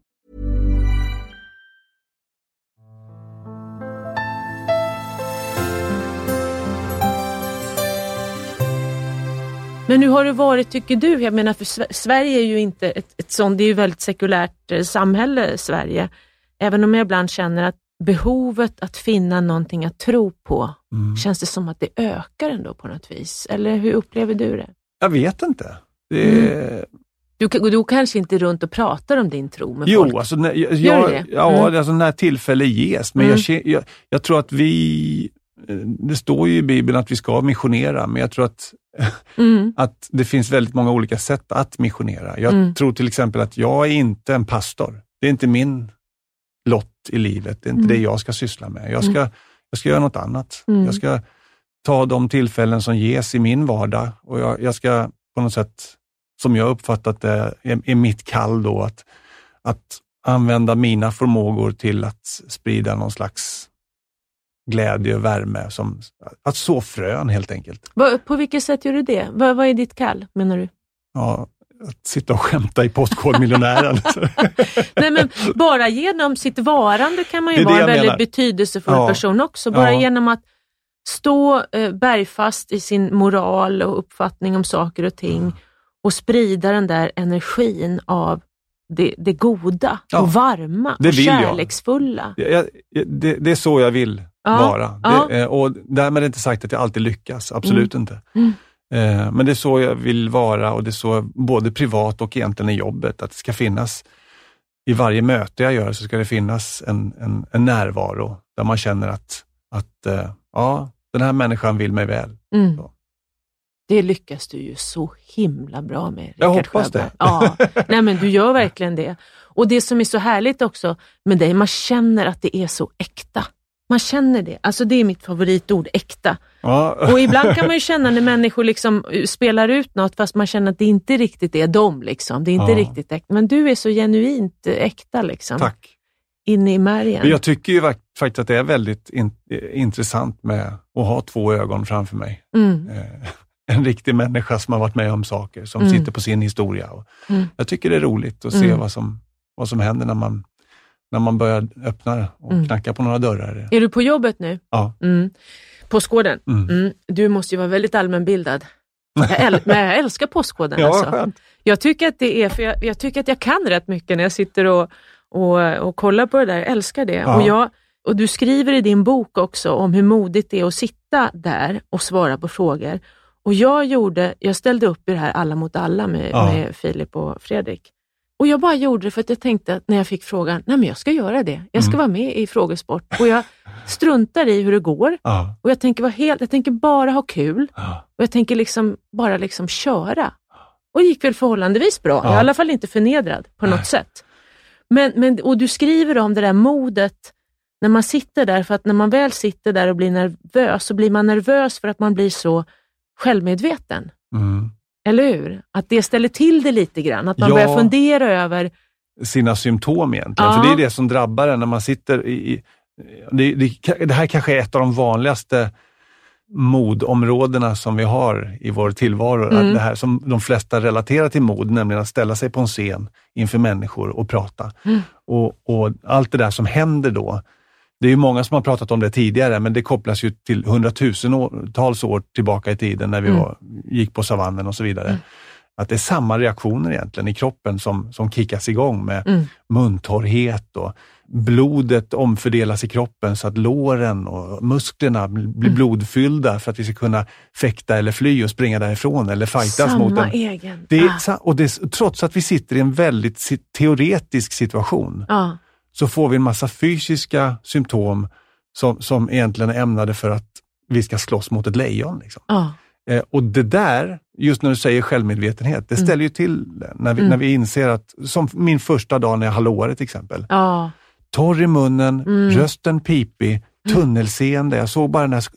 Men nu har det varit, tycker du, jag menar för Sverige är ju inte ett, ett sånt, det är ju väldigt sekulärt samhälle, Sverige. Även om jag ibland känner att behovet att finna någonting att tro på, mm. känns det som att det ökar ändå på något vis. Eller hur upplever du det? Jag vet inte. Det... Mm. Du, du kanske inte runt och pratar om din tro med jo, folk? Alltså, när, jag, jag, det? Ja, mm. alltså när tillfälle ges. Men mm. jag, jag, jag tror att vi... Det står ju i Bibeln att vi ska missionera, men jag tror att, mm. att det finns väldigt många olika sätt att missionera. Jag mm. tror till exempel att jag är inte en pastor. Det är inte min lott i livet. Det är inte mm. det jag ska syssla med. Jag ska, mm. jag ska göra något annat. Mm. Jag ska ta de tillfällen som ges i min vardag och jag, jag ska på något sätt, som jag uppfattat det, är, är mitt kall då att, att använda mina förmågor till att sprida någon slags glädje och värme, som att så frön helt enkelt. På vilket sätt gör du det? Vad, vad är ditt kall, menar du? Ja, att sitta och skämta i Postkodmiljonären. Nej, men bara genom sitt varande kan man ju vara en väldigt menar. betydelsefull ja. person också. Bara ja. genom att stå eh, bergfast i sin moral och uppfattning om saker och ting mm. och sprida den där energin av det, det goda ja. och varma det och kärleksfulla. Jag. Jag, jag, det, det är så jag vill ja. vara. Ja. Det, och därmed är det inte sagt att jag alltid lyckas. Absolut mm. inte. Mm. Eh, men det är så jag vill vara, och det är så både privat och egentligen i jobbet. Att det ska finnas, i varje möte jag gör så ska det finnas en, en, en närvaro där man känner att, att eh, ja, den här människan vill mig väl. Mm. Det lyckas du ju så himla bra med, Richard Jag hoppas Sjöberg. det. Ja, nej, men du gör verkligen det. Och det som är så härligt också med dig, man känner att det är så äkta. Man känner det. Alltså det är mitt favoritord, äkta. Ja. Och ibland kan man ju känna när människor liksom spelar ut något fast man känner att det inte riktigt är dem liksom. Det är inte ja. riktigt äkta. Men du är så genuint äkta liksom. Tack. Inne i märgen. Jag tycker ju faktiskt att det är väldigt in- intressant med att ha två ögon framför mig. Mm. Eh, en riktig människa som har varit med om saker, som mm. sitter på sin historia. Och mm. jag tycker det är roligt att se mm. vad, som, vad som händer när man, när man börjar öppna och mm. knacka på några dörrar. Är du på jobbet nu? Ja. Mm. Postkoden? Mm. Mm. Du måste ju vara väldigt allmänbildad. Jag äl- men jag älskar Postkoden. Ja, alltså. skönt. Jag tycker att det är, för jag, jag tycker att jag kan rätt mycket när jag sitter och, och, och kollar på det där. Jag älskar det. Ja. Och, jag, och du skriver i din bok också om hur modigt det är att sitta där och svara på frågor. Och jag gjorde, jag ställde upp i det här Alla mot alla med, ja. med Filip och Fredrik. Och jag bara gjorde det för att jag tänkte att när jag fick frågan, nej men jag ska göra det. Jag ska mm. vara med i frågesport. Och jag struntar i hur det går. Ja. Och jag tänker, vara helt, jag tänker bara ha kul. Ja. Och jag tänker liksom bara liksom köra. Och gick väl förhållandevis bra. Ja. Jag är i alla fall inte förnedrad på något nej. sätt. Men, men, och du skriver om det där modet när man sitter där. För att när man väl sitter där och blir nervös så blir man nervös för att man blir så självmedveten. Mm. Eller hur? Att det ställer till det lite grann. Att man ja, börjar fundera över sina symptom egentligen. Ja. För det är det som drabbar en när man sitter i... i det, det, det här kanske är ett av de vanligaste modområdena som vi har i vår tillvaro. Mm. Att det här som de flesta relaterar till mod, nämligen att ställa sig på en scen inför människor och prata. Mm. Och, och allt det där som händer då Det är ju många som har pratat om det tidigare, men det kopplas ju till hundratusentals år tillbaka i tiden när vi mm. var, gick på savannen och så vidare. Mm. Att det är samma reaktioner egentligen i kroppen som, som kickas igång med mm. muntorrhet och blodet omfördelas i kroppen så att låren och musklerna blir mm. blodfyllda för att vi ska kunna fäkta eller fly och springa därifrån eller fightas samma mot en. egen. Det är, ah. och det, trots att vi sitter i en väldigt teoretisk situation ah. så får vi en massa fysiska symptom som, som egentligen är ämnade för att vi ska slåss mot ett lejon. Liksom. Ah. Eh, och det där, just när du säger självmedvetenhet, det ställer mm. ju till när vi, mm. när vi inser att, som min första dag när jag hallåade till exempel. Ah. Torr i munnen, mm. rösten pipig, tunnelseende. Jag såg bara den här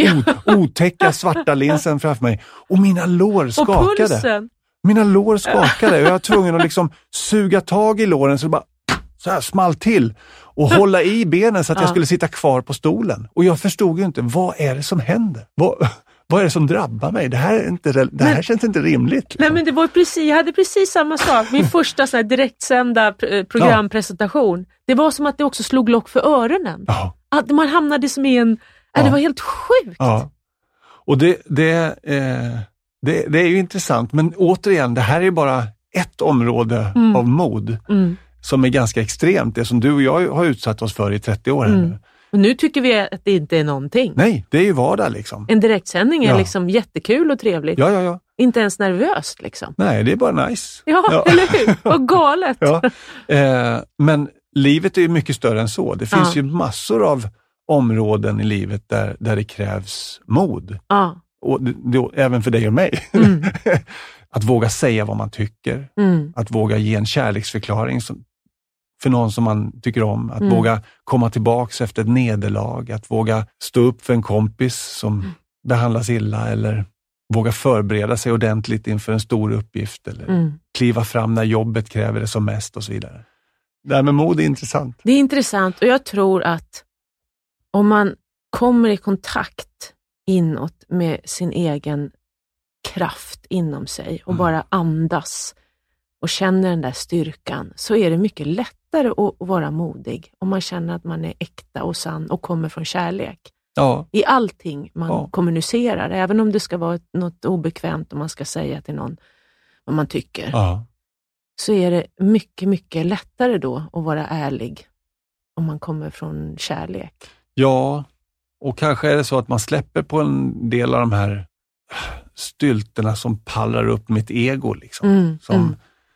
o- otäcka svarta linsen framför mig. Och mina lår skakade. Och pulsen. Mina lår skakade. Och jag var tvungen att liksom suga tag i låren så det bara så här small till. Och hålla i benen så att ja. jag skulle sitta kvar på stolen. Och jag förstod ju inte, vad är det som händer? Vad, vad är det som drabbar mig? Det här, är inte, det här men, känns inte rimligt. Liksom. Nej, men det var precis, jag hade precis samma sak. Min första så här direktsända programpresentation. Ja. Det var som att det också slog lock för öronen. Ja. Att man hamnade som i en... Ja. Det var helt sjukt. Ja. Och det, det, eh, det, det är ju intressant. Men återigen, det här är bara ett område mm. av mod. Mm. Som är ganska extremt. Det som du och jag har utsatt oss för i trettio år. Mm. Nu. Och nu tycker vi att det inte är någonting. Nej, det är ju vardag liksom. En direktsändning är ja. liksom jättekul och trevligt. Ja, ja, ja. Inte ens nervöst liksom. Nej, det är bara nice. Ja, ja. Eller hur? Vad galet. ja. eh, men livet är ju mycket större än så. Det finns ja. ju massor av områden i livet där, där det krävs mod. Ja. Och det, det, även för dig och mig. Mm. Att våga säga vad man tycker. Mm. Att våga ge en kärleksförklaring som, för någon som man tycker om. Att mm. våga komma tillbaks efter ett nederlag. Att våga stå upp för en kompis som mm. behandlas illa. Eller våga förbereda sig ordentligt inför en stor uppgift. Eller mm. kliva fram när jobbet kräver det som mest och så vidare. Det här med mod är intressant. Det är intressant och jag tror att om man kommer i kontakt inåt med sin egen kraft inom sig och mm. bara andas och känner den där styrkan, så är det mycket lättare att vara modig om man känner att man är äkta och sann och kommer från kärlek. Ja. I allting man ja. kommunicerar, även om det ska vara något obekvämt och man ska säga till någon vad man tycker. Ja. Så är det mycket, mycket lättare då att vara ärlig om man kommer från kärlek. Ja, och kanske är det så att man släpper på en del av de här stylterna som pallar upp mitt ego liksom. Mm, som mm.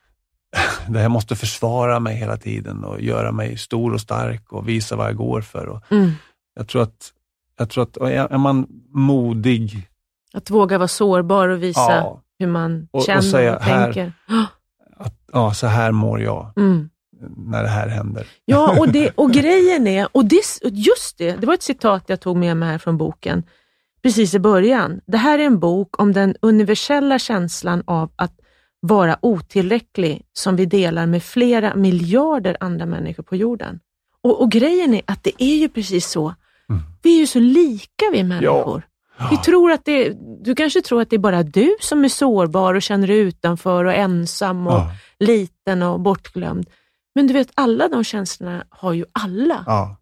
där jag måste försvara mig hela tiden och göra mig stor och stark och visa vad jag går för. Och mm. jag tror att, jag tror att är man modig... Att våga vara sårbar och visa ja. hur man och, känner och, säga, och tänker. Här, att, ja, så här mår jag mm. när det här händer. Ja, och, det, och grejen är, och det, just det, det var ett citat jag tog med mig här från boken precis i början. Det här är en bok om den universella känslan av att vara otillräcklig som vi delar med flera miljarder andra människor på jorden. Och, och grejen är att det är ju precis så. Mm. Vi är ju så lika vi människor. Ja. Vi tror att det, du kanske tror att det är bara du som är sårbar och känner dig utanför och ensam och ja. liten och bortglömd. Men du vet, alla de känslorna har ju alla. Ja.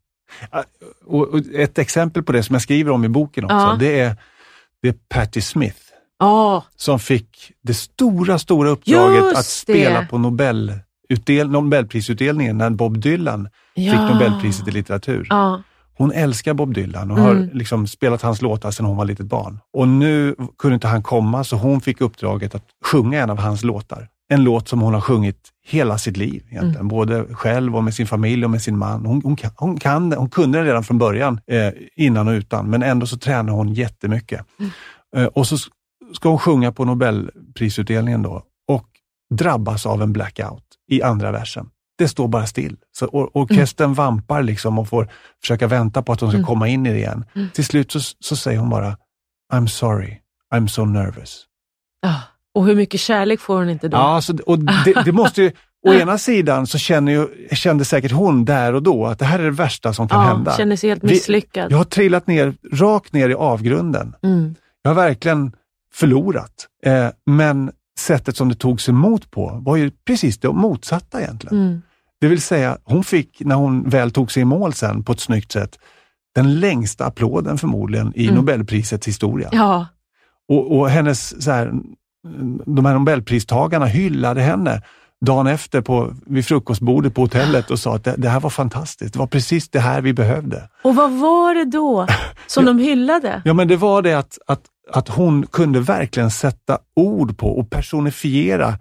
Och ett exempel på det som jag skriver om i boken också, ja. det är, det är Patti Smith. Ja. Som fick det stora, stora uppdraget Just att spela det. på Nobelutdel- Nobelprisutdelningen när Bob Dylan ja. fick Nobelpriset i litteratur. Ja. Hon älskar Bob Dylan och mm. har liksom spelat hans låtar sedan hon var litet barn. Och nu kunde inte han komma, så hon fick uppdraget att sjunga en av hans låtar. En låt som hon har sjungit hela sitt liv egentligen. Mm. Både själv och med sin familj och med sin man. Hon, hon, kan, hon, kan, hon kunde det redan från början, eh, innan och utan. Men ändå så tränar hon jättemycket. Mm. Eh, och så ska hon sjunga på Nobelprisutdelningen då. Och drabbas av en blackout i andra versen. Det står bara still. Så or- orkestern mm. vampar liksom och får försöka vänta på att hon ska mm. komma in i det igen. Mm. Till slut så, så säger hon bara I'm sorry, I'm so nervous. Ah. Och hur mycket kärlek får hon inte då? Ja, så, och det, det måste ju... Å ena sidan så känner ju, kände säkert hon där och då att det här är det värsta som kan ja, hända. Känner sig helt misslyckad. Vi, jag har trillat ner, rakt ner i avgrunden. Mm. Jag har verkligen förlorat. Eh, men sättet som det togs emot på var ju precis det motsatta egentligen. Mm. Det vill säga, hon fick, när hon väl tog sig i mål sen på ett snyggt sätt, den längsta applåden förmodligen i mm. Nobelprisets historia. Ja. Och, och hennes, så här, de här Nobelpristagarna hyllade henne dagen efter på, vid frukostbordet på hotellet och sa att det, det här var fantastiskt. Det var precis det här vi behövde. Och vad var det då som ja, de hyllade? Ja, men det var det att, att, att hon kunde verkligen sätta ord på och personifiera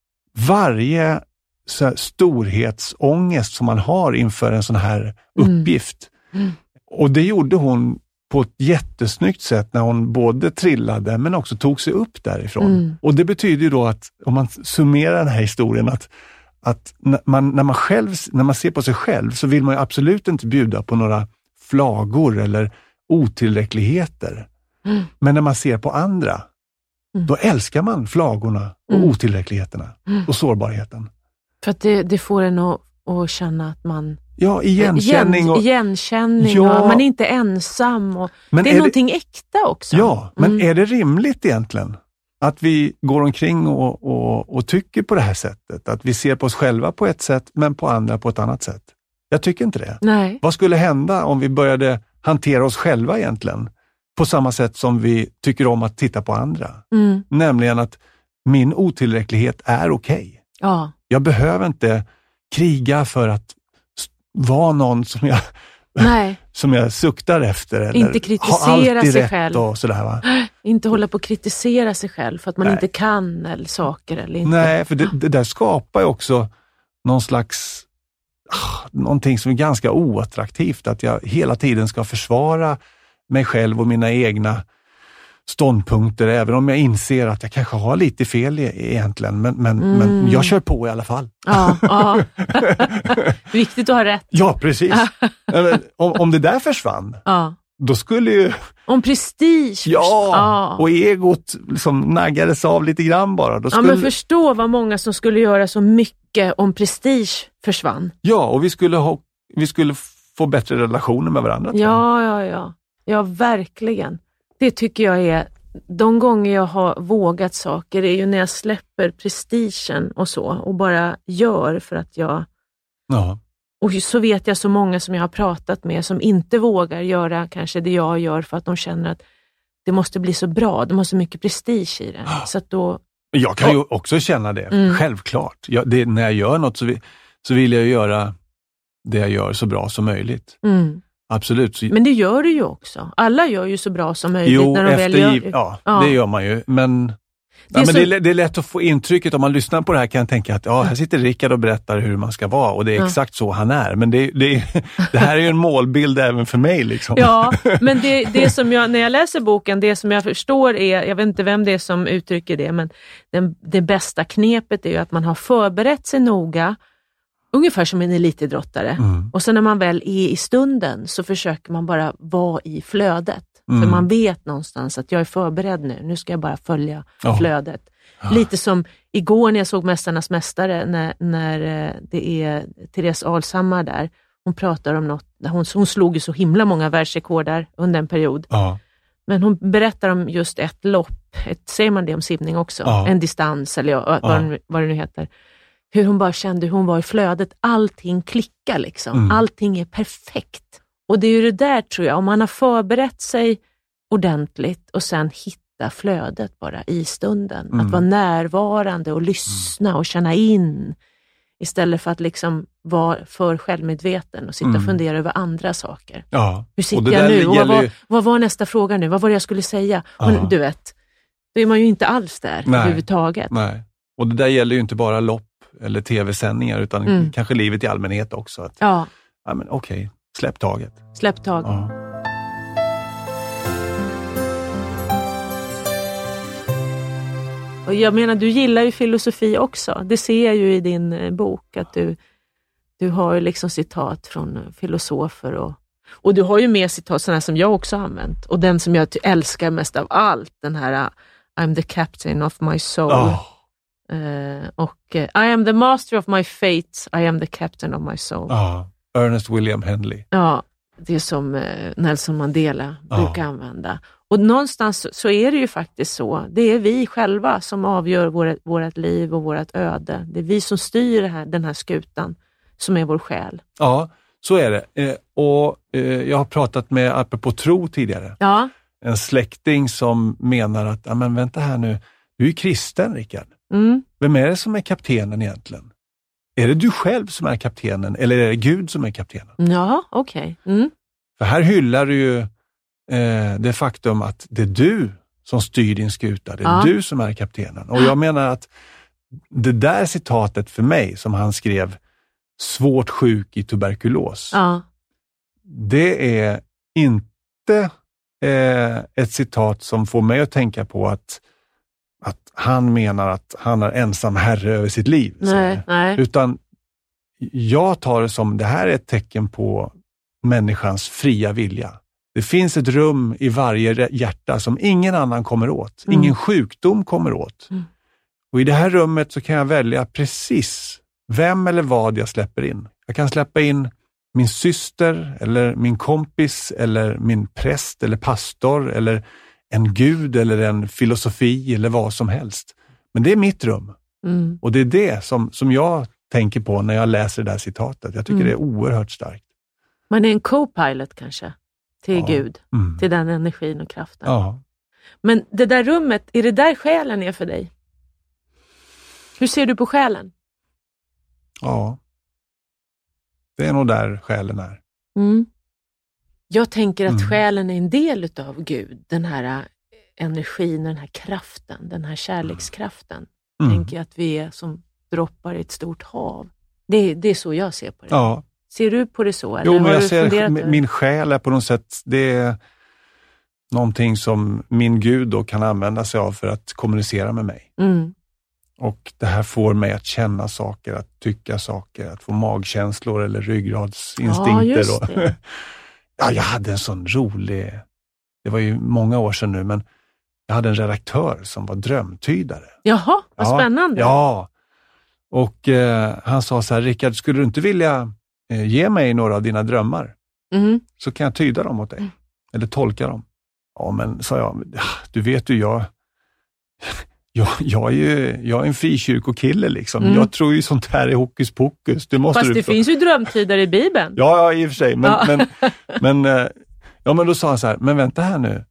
varje så här, storhetsångest som man har inför en sån här uppgift. Mm. Mm. Och det gjorde hon på ett jättesnyggt sätt när hon både trillade men också tog sig upp därifrån. Mm. Och det betyder ju då att, om man summerar den här historien, att, att när, man, när, man själv, när man ser på sig själv så vill man ju absolut inte bjuda på några flagor eller otillräckligheter. Mm. Men när man ser på andra, mm. då älskar man flagorna och mm. otillräckligheterna mm. och sårbarheten. För att det, det får en att, att känna att man... Ja, igenkänning. Och, igenkänning ja, och man är inte ensam. Och men det är, är någonting det, äkta också. Ja, men mm. är det rimligt egentligen att vi går omkring och, och, och tycker på det här sättet? Att vi ser på oss själva på ett sätt men på andra på ett annat sätt? Jag tycker inte det. Nej. Vad skulle hända om vi började hantera oss själva egentligen på samma sätt som vi tycker om att titta på andra? Mm. Nämligen att min otillräcklighet är okej. Okay. Ja. Jag behöver inte kriga för att vara någon som jag, Nej. som jag suktar efter. Eller inte kritisera sig rätt själv. Och sådär, va? Inte hålla på att kritisera sig själv för att man Nej. inte kan eller saker. Eller inte. Nej, för det, det där skapar ju också någon slags ah, någonting som är ganska oattraktivt. Att jag hela tiden ska försvara mig själv och mina egna ståndpunkter, även om jag inser att jag kanske har lite fel egentligen, men, men, mm. men jag kör på i alla fall. Ja, ja. Viktigt att ha rätt. Ja, precis. om, om det där försvann, ja. då skulle ju... Om prestige. Ja, ja. och egot liksom naggades av lite grann bara. Då skulle... Ja, men förstå vad många som skulle göra så mycket om prestige försvann. Ja, och vi skulle, ha, vi skulle få bättre relationer med varandra. Ja, ja, ja. Ja, verkligen. Det tycker jag är, de gånger jag har vågat saker är ju när jag släpper prestigen och så och bara gör för att jag... Ja. Och så vet jag så många som jag har pratat med som inte vågar göra kanske det jag gör för att de känner att det måste bli så bra, det måste mycket prestige i det. Ja. Så att då... Jag kan ju också känna det, mm. självklart. Jag, det, när jag gör något så vill, så vill jag göra det jag gör så bra som möjligt. Mm. Absolut. Men det gör du ju också. Alla gör ju så bra som möjligt jo, när de väl gör det. Ja, ja, det gör man ju. Men, det, ja, är men så... det, är, det är lätt att få intrycket, om man lyssnar på det här kan jag tänka att ja, här sitter Rickard och berättar hur man ska vara och det är ja. exakt så han är. Men det, det, det här är ju en målbild även för mig. Liksom. Ja, men det, det som jag, när jag läser boken, det som jag förstår är, jag vet inte vem det är som uttrycker det, men den, det bästa knepet är ju att man har förberett sig noga. Ungefär som en elitidrottare. Mm. Och sen när man väl är i stunden så försöker man bara vara i flödet. Mm. För man vet någonstans att jag är förberedd nu. Nu ska jag bara följa oh. flödet. Oh. Lite som igår när jag såg Mästarnas mästare när, när det är Therese Alshammar där. Hon pratar om något. Hon, hon slog ju så himla många världsrekord där under en period. Oh. Men hon berättar om just ett lopp. Ett, säger man det om simning också? Oh. En distans eller ja, oh. vad, vad det nu heter. Hur hon bara kände hur hon var i flödet. Allting klickar liksom. Mm. Allting är perfekt. Och det är ju det där tror jag. Om man har förberett sig ordentligt och sen hitta flödet bara i stunden. Mm. Att vara närvarande och lyssna mm. och känna in. Istället för att liksom vara för självmedveten och sitta mm. och fundera över andra saker. Ja. Hur sitter jag nu? Och vad, var, vad var nästa fråga nu? Vad var det jag skulle säga? Och, du vet, då är man ju inte alls där Nej. överhuvudtaget. Nej. Och det där gäller ju inte bara lopp eller tv-sändningar utan mm. kanske livet i allmänhet också. Att, ja. ja men okej, okay. släpp taget. Släpp tag. Ja. Och jag menar, du gillar ju filosofi också. Det ser jag ju i din bok att du, du har liksom citat från filosofer och, och du har ju mer citat sådana som jag också har använt. Och den som jag älskar mest av allt, den här I'm the captain of my soul. Oh. Uh, och uh, I am the master of my fate, I am the captain of my soul. Ja, Ernest William Henley. Ja, det är som uh, Nelson Mandela brukar oh. använda. Och någonstans så är det ju faktiskt så. Det är vi själva som avgör vårt, vårt liv och vårt öde. Det är vi som styr det här, den här skutan. som är vår själ. Ja, så är det. Eh, och eh, jag har pratat med, apropå tro tidigare, Ja. en släkting som menar att, ja men vänta här nu, du är ju kristen, Rickard. Mm. Vem är det som är kaptenen egentligen? Är det du själv som är kaptenen eller är det Gud som är kaptenen? Ja, okej. Okay. Mm. För här hyllar du ju eh, det faktum att det är du som styr din skuta. Det är Ja. du som är kaptenen. Och jag menar att det där citatet för mig som han skrev, svårt sjuk i tuberkulos. Ja. Det är inte eh, ett citat som får mig att tänka på att, att han menar att han är ensam herre över sitt liv. Nej, nej. Utan jag tar det som, det här är ett tecken på människans fria vilja. Det finns ett rum i varje hjärta som ingen annan kommer åt. Mm. Ingen sjukdom kommer åt. Mm. Och i det här rummet så kan jag välja precis vem eller vad jag släpper in. Jag kan släppa in min syster eller min kompis eller min präst eller pastor eller en gud eller en filosofi eller vad som helst. Men det är mitt rum. Mm. Och det är det som, som jag tänker på när jag läser det här citatet. Jag tycker Mm. det är oerhört starkt. Man är en co-pilot kanske till Ja. Gud, Mm. till den energin och kraften. Ja. Men det där rummet, är det där själen är för dig? Hur ser du på själen? Ja. Det är nog där själen är. Mm. Jag tänker att Mm. själen är en del utav Gud. Den här äh, energin, den här kraften, den här kärlekskraften. Mm. Tänker jag att vi är som droppar i ett stort hav. Det, det är så jag ser på det. Ja. Ser du på det så? Eller Jo, men har jag du ser funderat min, över- min själ är på något sätt, det är någonting som min Gud då kan använda sig av för att kommunicera med mig. Mm. Och det här får mig att känna saker, att tycka saker, att få magkänslor eller ryggradsinstinkter. Ja, just då. det. Ja, jag hade en sån rolig, det var ju många år sedan nu, men jag hade en redaktör som var drömtydare. Jaha, vad Ja, spännande. Ja, och eh, han sa så här, Rickard, skulle du inte vilja eh, ge mig några av dina drömmar? Mm. Så kan jag tyda dem åt dig. Mm. Eller tolka dem. Ja, men sa jag, du vet ju, jag, jag, jag är ju jag är en frikyrkokille liksom. Mm. Jag tror ju sånt här är hokus pokus. Det måste Fast du det få- finns ju drömtydare i Bibeln. Ja, ja, i och för sig. Men, Ja. men, men, eh, ja, men då sa han så här, men vänta här nu.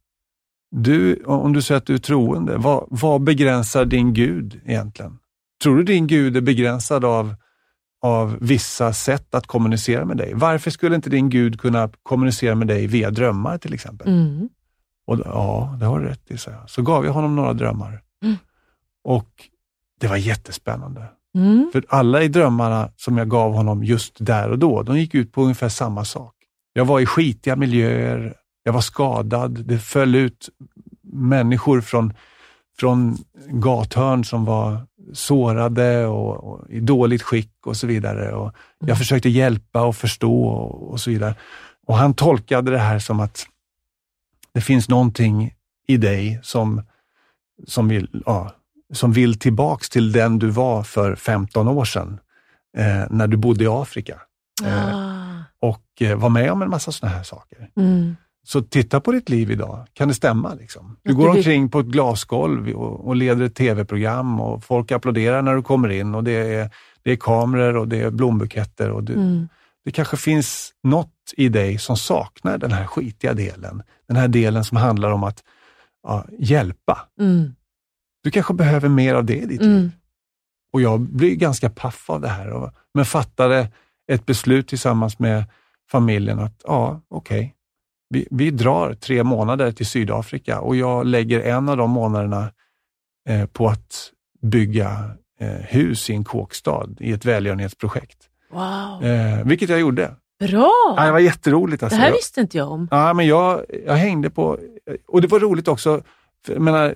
Du, om du säger att du är troende, vad, vad begränsar din Gud egentligen? Tror du din Gud är begränsad av, av vissa sätt att kommunicera med dig? Varför skulle inte din Gud kunna kommunicera med dig via drömmar till exempel? Mm. Och då, ja, det har du rätt i, så, jag. Så gav jag honom några drömmar. Mm. Och det var jättespännande. Mm. För alla i drömmarna som jag gav honom just där och då, de gick ut på ungefär samma sak. Jag var i skitiga miljöer, jag var skadad, det föll ut människor från, från gathörn som var sårade och, och i dåligt skick och så vidare. Och jag Mm. försökte hjälpa och förstå och, och så vidare. Och han tolkade det här som att det finns någonting i dig som, som, vill, ja, som vill tillbaks till den du var för femton år sedan eh, när du bodde i Afrika. Eh, Ah. och eh, var med om en massa såna här saker. Mm. Så titta på ditt liv idag. Kan det stämma? Liksom? Du Att går du vill- omkring på ett glasgolv och, och leder ett tv-program och folk applåderar när du kommer in och det är, det är kameror och det är blombuketter och du, Mm. det kanske finns något i dig som saknar den här skitiga delen. Den här delen som handlar om att ja, hjälpa. Mm. Du kanske behöver mer av det i ditt Mm. liv. Och jag blir ganska paff av det här. Och, men fattade ett beslut tillsammans med familjen att ja, okej. Okay. Vi, vi drar tre månader till Sydafrika och jag lägger en av de månaderna eh, på att bygga eh, hus i en kåkstad i ett välgörenhetsprojekt. Wow. Eh, vilket jag gjorde. Bra! Ja, det var jätteroligt. Alltså. Det här Jag- visste inte jag om. Ja, men jag, jag hängde på, och det var roligt också, för, jag menar,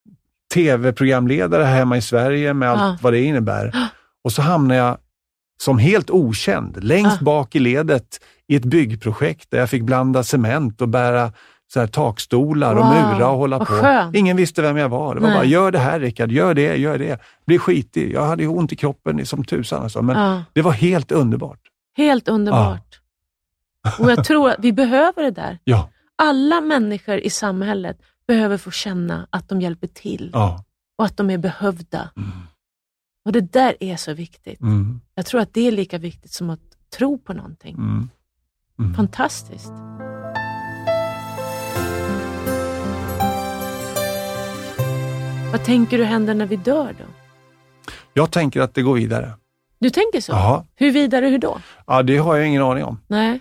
tv-programledare hemma i Sverige med allt Ja. vad det innebär. Och så hamnade jag som helt okänd, längst Ja. bak i ledet i ett byggprojekt där jag fick blanda cement och bära så här takstolar och Wow, mura och hålla vad på. skönt. Ingen visste vem jag var. Det var Nej. bara, gör det här Rickard, gör det, gör det. Bli skitig. Jag hade ju ont i kroppen som tusan alltså, men Ja. det var helt underbart. Helt underbart. Och jag tror att vi behöver det där. Ja, Alla människor i samhället behöver få känna att de hjälper till ja. och att de är behövda. Mm. Och det där är så viktigt. Mm. Jag tror att det är lika viktigt som att tro på någonting. Mm. Mm. Fantastiskt. Vad tänker du händer när vi dör då? Jag tänker att det går vidare. Du tänker så? Ja. Hur vidare, hur då? Ja, det har jag ingen aning om. Nej.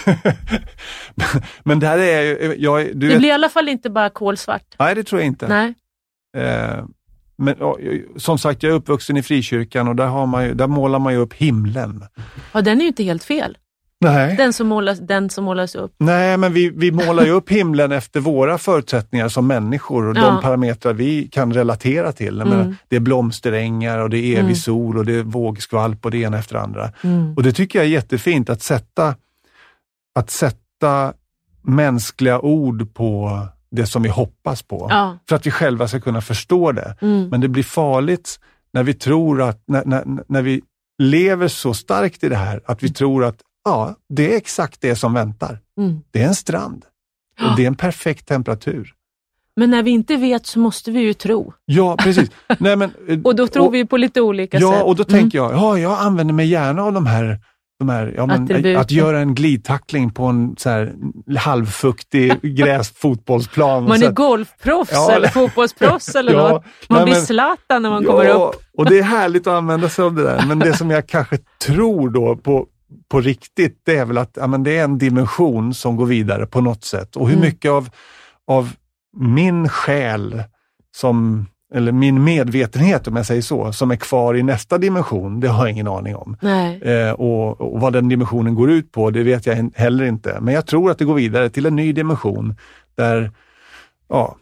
Men det här är ju... Jag, du det vet, blir i alla fall inte bara kolsvart. Nej, det tror jag inte. Nej. Eh, men ja, som sagt, jag är uppvuxen i frikyrkan och där, har man ju, där målar man ju upp himlen. Ja, den är ju inte helt fel. Nej. Den som målas, den som målas upp. Nej, men vi, vi målar ju upp himlen efter våra förutsättningar som människor och ja. de parametrar vi kan relatera till. Jag mm. menar, det är blomsterängar och det är evig mm. sol och det är vågskvalp och det ena efter andra. Mm. Och det tycker jag är jättefint att sätta, att sätta mänskliga ord på det som vi hoppas på. Ja. För att vi själva ska kunna förstå det. Mm. Men det blir farligt när vi tror att, när, när, när vi lever så starkt i det här, att vi tror att ja, det är exakt det som väntar. Mm. Det är en strand. Och Ja. det är en perfekt temperatur. Men när vi inte vet så måste vi ju tro. Ja, precis. Nej, men, och då tror och, vi på lite olika ja, sätt. Ja, och då mm. tänker jag, ja, jag använder mig gärna av de här, de här ja, men, att göra en glidtackling på en så här halvfuktig gräsfotbollsplan. Man så är att, golfproffs ja, eller fotbollsproffs eller ja, något. Man nej, blir men, Zlatan när man ja, kommer upp. Och det är härligt att använda sig av det där. Men det som jag kanske tror då på på riktigt, det är väl att ja, men det är en dimension som går vidare på något sätt. Och hur Mm. mycket av, av min själ som, eller min medvetenhet om jag säger så, som är kvar i nästa dimension, det har jag ingen aning om. Nej. Eh, och, och vad den dimensionen går ut på, det vet jag heller inte. Men jag tror att det går vidare till en ny dimension där ja,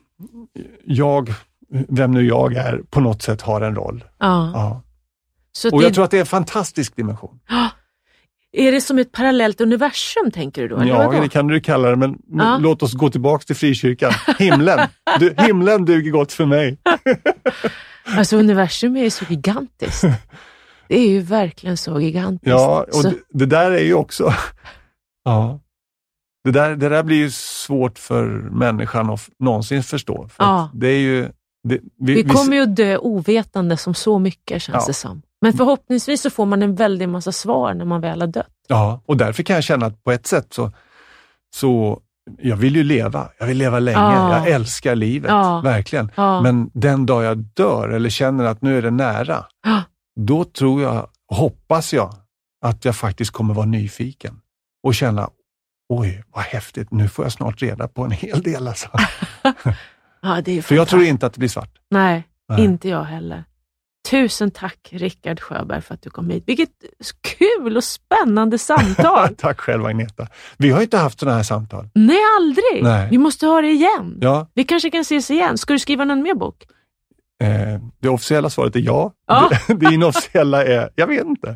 jag, vem nu jag är, på något sätt har en roll. Ja. Ja. Så Och det... jag tror att det är en fantastisk dimension. Är det som ett parallellt universum, tänker du då? Eller Ja, vadå? det kan du kalla det, men Ja. låt oss gå tillbaka till frikyrkan. Himlen. Du, himlen duger gott för mig. Alltså universum är ju så gigantiskt. Det är ju verkligen så gigantiskt. Ja, och så... det, det där är ju också... Ja. Det där, det där blir ju svårt för människan att någonsin förstå. För Ja. att det är ju... Det, vi, vi vi, kommer ju att dö ovetande som så mycket, känns Ja. det som. Men förhoppningsvis så får man en väldig massa svar när man väl har dött. Ja, och därför kan jag känna att på ett sätt så... så jag vill ju leva. Jag vill leva länge. Ja. Jag älskar livet. Ja. Verkligen. Ja. Men den dag jag dör eller känner att nu är det nära, Ja. då tror jag, hoppas jag, att jag faktiskt kommer vara nyfiken. Och känna, oj, vad häftigt. Nu får jag snart reda på en hel del. Alltså. Ja, det är För jag tror inte att det blir svart. Nej, Nej. inte jag heller. Tusen tack, Rickard Sjöberg, för att du kom hit. Vilket kul och spännande samtal. Tack själv, Agneta. Vi har inte haft sådana här samtal. Nej, aldrig. Nej. Vi måste ha det igen. Ja, Vi kanske kan ses igen. Ska du skriva någon mer bok? eh, det officiella svaret är ja. Ja. Det, det inofficiella är, jag vet inte.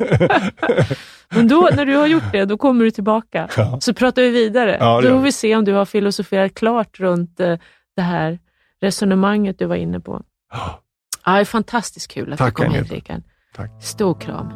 Men då, när du har gjort det, då kommer du tillbaka. Ja. Så pratar vi vidare. Ja, det då gör får vi. vi se om du har filosoferat klart runt eh, det här resonemanget du var inne på. Ja, Ja, det är fantastiskt kul att Tack, du kom hit, Agneta. Rickard. tack. Stor kram.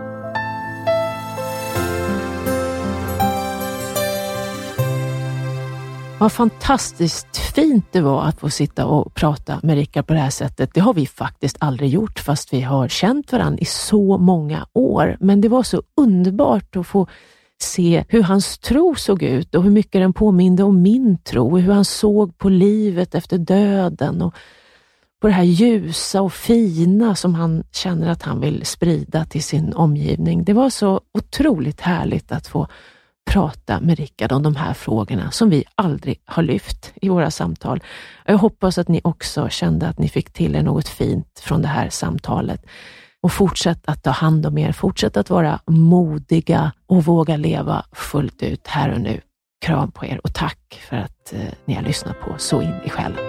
Vad fantastiskt fint det var att få sitta och prata med Rickard på det här sättet. Det har vi faktiskt aldrig gjort, fast vi har känt varandra i så många år. Men det var så underbart att få se hur hans tro såg ut och hur mycket den påminde om min tro. Och hur han såg på livet efter döden och på det här ljusa och fina som han känner att han vill sprida till sin omgivning. Det var så otroligt härligt att få prata med Rickard om de här frågorna som vi aldrig har lyft i våra samtal. Jag hoppas att ni också kände att ni fick till er något fint från det här samtalet. Och fortsätt att ta hand om er, fortsätt att vara modiga och våga leva fullt ut här och nu. Kram på er och tack för att eh, ni har lyssnat på Så in i själen.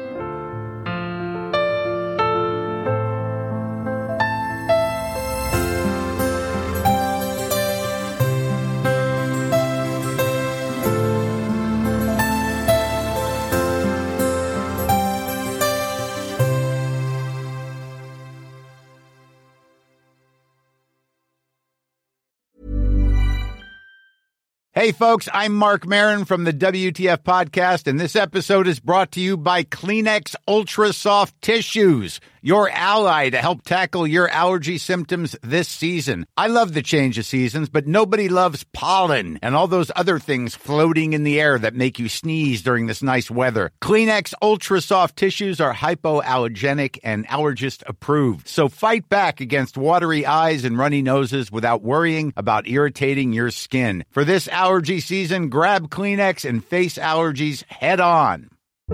Hey, folks, I'm Mark Maron from the W T F Podcast, and this episode is brought to you by Kleenex Ultra Soft Tissues, your ally to help tackle your allergy symptoms this season. I love the change of seasons, but nobody loves pollen and all those other things floating in the air that make you sneeze during this nice weather. Kleenex Ultra Soft Tissues are hypoallergenic and allergist approved. So fight back against watery eyes and runny noses without worrying about irritating your skin. For this allergy season, grab Kleenex and face allergies head on.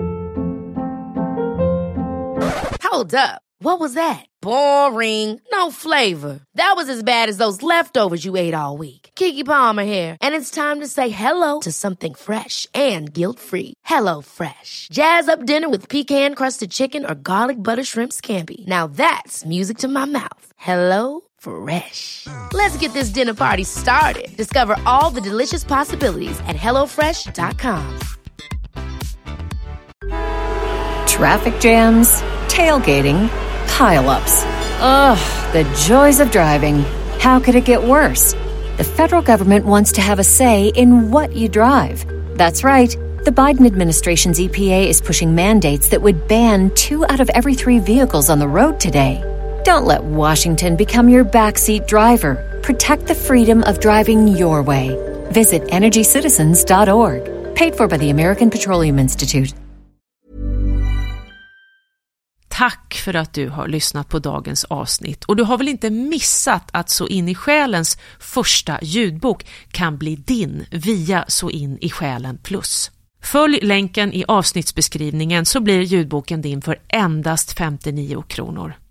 Hold up. What was that? Boring. No flavor. That was as bad as those leftovers you ate all week. Keke Palmer here, and it's time to say hello to something fresh and guilt-free. Hello Fresh. Jazz up dinner with pecan-crusted chicken or garlic butter shrimp scampi. Now that's music to my mouth. Hello Fresh. Let's get this dinner party started. Discover all the delicious possibilities at hello fresh dot com. Traffic jams, tailgating, pile-ups. Ugh, the joys of driving. How could it get worse? The federal government wants to have a say in what you drive. That's right. The Biden administration's E P A is pushing mandates that would ban two out of every three vehicles on the road today. Don't let Washington become your backseat driver. Protect the freedom of driving your way. Visit energy citizens dot org. Paid for by the American Petroleum Institute. Tack för att du har lyssnat på dagens avsnitt. Och du har väl inte missat att Så in i själens första ljudbok kan bli din via Så in i själen plus. Följ länken i avsnittsbeskrivningen så blir ljudboken din för endast femtionio kronor.